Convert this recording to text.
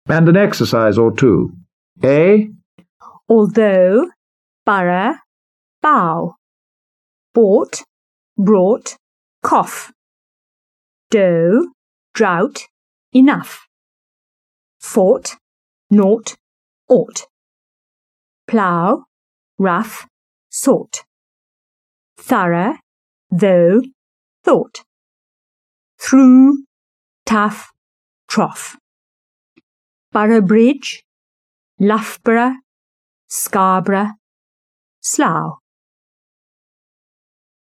And an exercise or two. A. Although, borough, bow. Bought, brought, cough. Dough, drought, enough. Fought, naught, ought. Plough, rough, sort. Thorough, though, thought. Through, tough, trough. Borough Bridge, Loughborough, Scarborough, Slough.